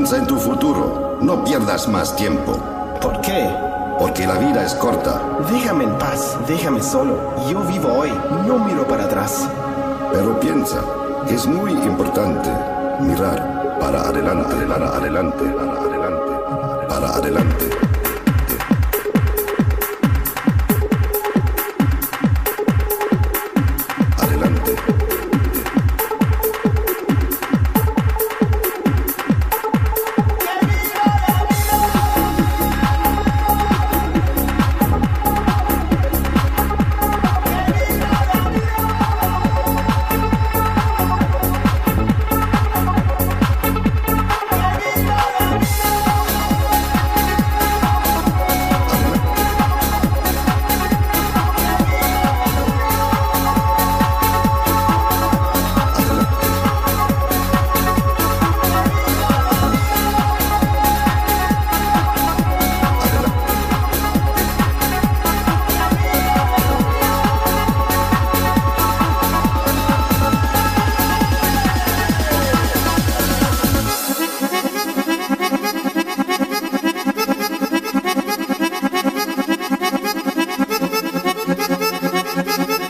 Piensa en tu futuro. No pierdas más tiempo. ¿Por qué? Porque la vida es corta. Déjame en paz, déjame solo. Yo vivo hoy, no miro para atrás. Pero piensa, es muy importante mirar para adelante, para adelante, para adelante, para adelante. Adelante.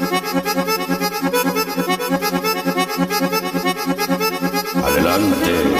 Adelante.